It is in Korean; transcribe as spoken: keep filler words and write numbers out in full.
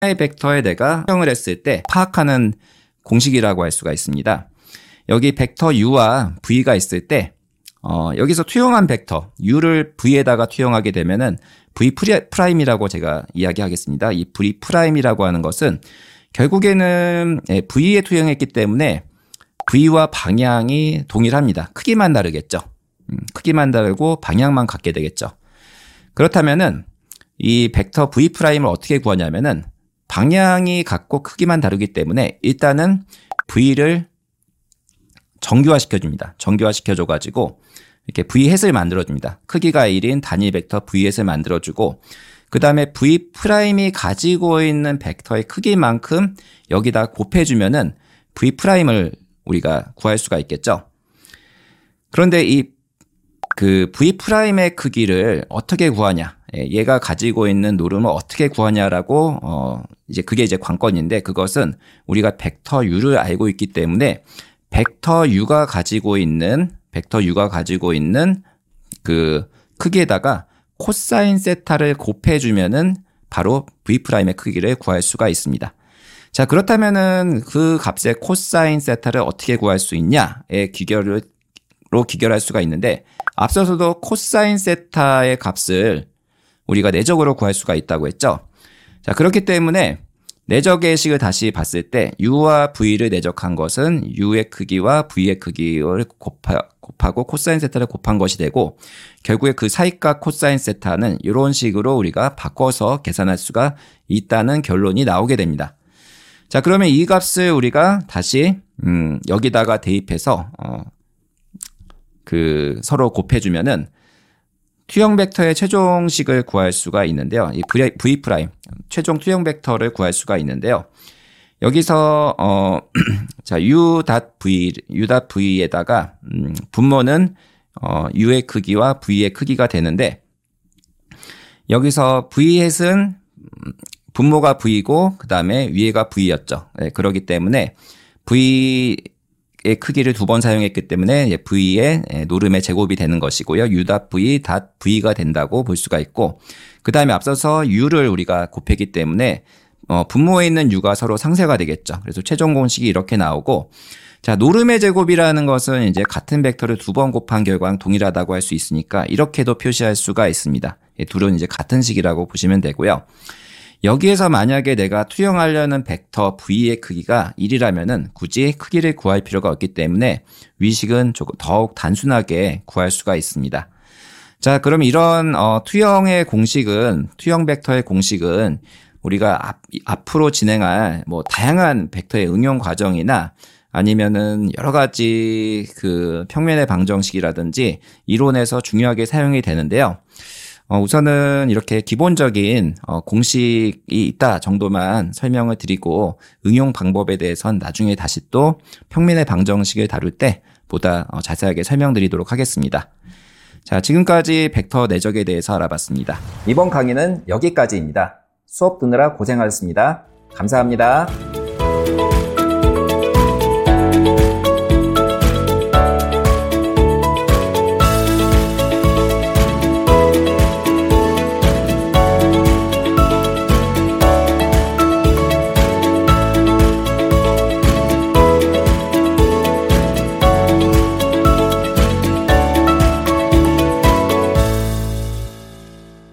하나의 벡터에 내가 투영을 했을 때 파악하는 공식이라고 할 수가 있습니다. 여기 벡터 u와 v가 있을 때 어, 여기서 투영한 벡터 u를 v에다가 투영하게 되면은 v 프라임이라고 제가 이야기하겠습니다. 이 v 프라임이라고 하는 것은 결국에는 v에 투영했기 때문에 v와 방향이 동일합니다. 크기만 다르겠죠. 음, 크기만 다르고 방향만 같게 되겠죠. 그렇다면은 이 벡터 v 프라임을 어떻게 구하냐면은 방향이 같고 크기만 다르기 때문에 일단은 v를 정규화 시켜줍니다. 정규화 시켜줘가지고 이렇게 v햇을 만들어줍니다. 크기가 일인 단위 벡터 v햇을 만들어주고 그 다음에 v 프라임이 가지고 있는 벡터의 크기만큼 여기다 곱해주면은 v 프라임을 우리가 구할 수가 있겠죠. 그런데 이 그 v 프라임의 크기를 어떻게 구하냐? 얘가 가지고 있는 노름을 어떻게 구하냐라고 어 이제 그게 이제 관건인데 그것은 우리가 벡터 u를 알고 있기 때문에 벡터 u가 가지고 있는 벡터 u가 가지고 있는 그 크기에다가 코사인 세타를 곱해주면은 바로 v 프라임의 크기를 구할 수가 있습니다. 자, 그렇다면은 그 값의 코사인 세타를 어떻게 구할 수 있냐의 기결로 기결할 수가 있는데 앞서서도 코사인 세타의 값을 우리가 내적으로 구할 수가 있다고 했죠. 자, 그렇기 때문에 내적의 식을 다시 봤을 때 u와 v를 내적한 것은 u의 크기와 v의 크기를 곱하, 곱하고 코사인 세타를 곱한 것이 되고 결국에 그 사이값 코사인 세타는 이런 식으로 우리가 바꿔서 계산할 수가 있다는 결론이 나오게 됩니다. 자, 그러면 이 값을 우리가 다시 음, 여기다가 대입해서 어, 그 서로 곱해주면은 투영 벡터의 최종식을 구할 수가 있는데요. 이 v 프라임 최종 투영 벡터를 구할 수가 있는데요. 여기서 어 자 u.v u.v에다가 음, 분모는 어 u의 크기와 v의 크기가 되는데 여기서 v햇은 분모가 v고 그다음에 위에가 v였죠. 네, 그렇기 때문에 v 의 크기를 두 번 사용했기 때문에 v의 노름의 제곱이 되는 것이고요. u.v.v가 된다고 볼 수가 있고 그 다음에 앞서서 u를 우리가 곱했기 때문에 어, 분모에 있는 u가 서로 상쇄가 되겠죠. 그래서 최종 공식이 이렇게 나오고 자 노름의 제곱이라는 것은 이제 같은 벡터를 두 번 곱한 결과랑 동일하다고 할 수 있으니까 이렇게도 표시할 수가 있습니다. 둘은 이제 같은 식이라고 보시면 되고요. 여기에서 만약에 내가 투영하려는 벡터 v의 크기가 일이라면은 굳이 크기를 구할 필요가 없기 때문에 위식은 조금 더욱 단순하게 구할 수가 있습니다. 자, 그럼 이런 어, 투영의 공식은 투영 벡터의 공식은 우리가 앞, 앞으로 진행할 뭐 다양한 벡터의 응용 과정이나 아니면은 여러 가지 그 평면의 방정식이라든지 이론에서 중요하게 사용이 되는데요. 어, 우선은 이렇게 기본적인 어, 공식이 있다 정도만 설명을 드리고 응용 방법에 대해서는 나중에 다시 또 평면의 방정식을 다룰 때 보다 어, 자세하게 설명드리도록 하겠습니다. 자, 지금까지 벡터 내적에 대해서 알아봤습니다. 이번 강의는 여기까지입니다. 수업 듣느라 고생하셨습니다. 감사합니다.